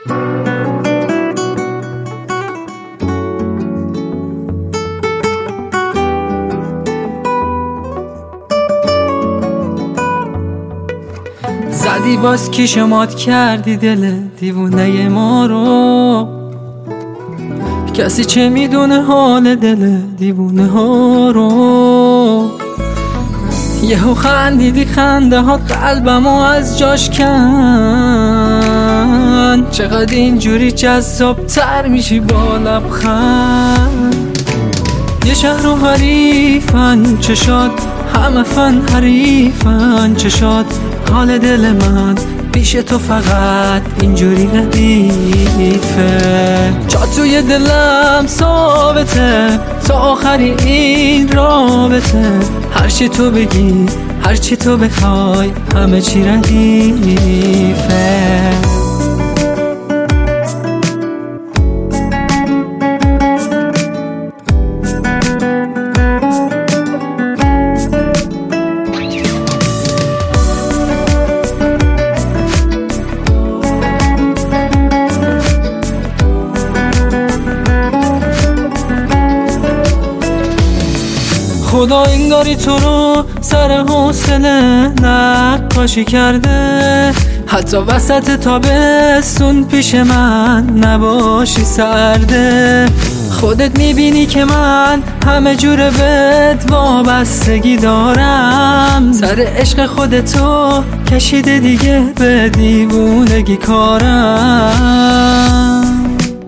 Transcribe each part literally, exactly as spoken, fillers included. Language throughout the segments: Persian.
زدی باز کی شمات کردی دل دیوونه ما رو، کسی چه میدونه حال دل دیوونه ها رو. یهو خندیدی خنده ها قلبمو از جاش کن، چقدر اینجوری جذاب تر میشی با لبخند. یه شهر و حریفن چشات، همه فن حریفن چشات، حال دل من پیش تو فقط اینجوری ردیفه. جا توی دلم ثابته تا آخری این رابطه، هرچی تو بگی هرچی تو بخوای همه چی ردیفه. خدا انگاری تو رو سر حوصله نقاشی کرده، حتی وسط تابستون پیش من نباشی سرده. خودت میبینی که من همه جور بهت وابستگی دارم، سر عشق خودتو کشیده دیگه به دیوونگی کارم.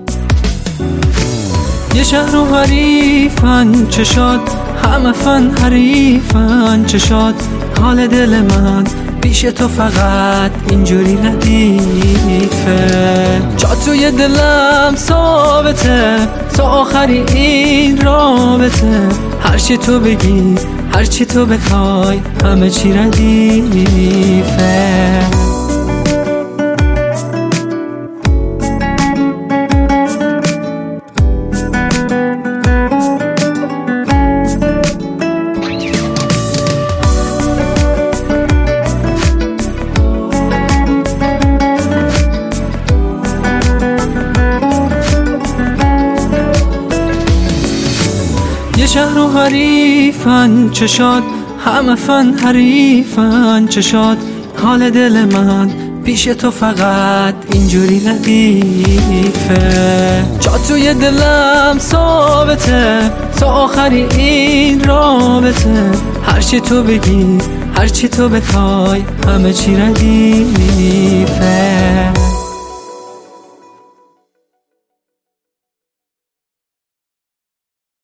یه شهر و حریفن چشات، همه فن حریفن چشات، حال دل من پیش تو فقط اینجوری ردیفه. جا توی دلم ثابته تا آخری این رابطه، هرچی تو بگی هرچی تو بخوای همه چی ردیفه. یه شهر و حریفن چشات، همه فن حریفن چشات، حال دل من پیش تو فقط اینجوری ردیفه. جا توی دلم ثابته تا آخری این رابطه، هرچی تو بگی هرچی تو بخوای همه چی ردیفه.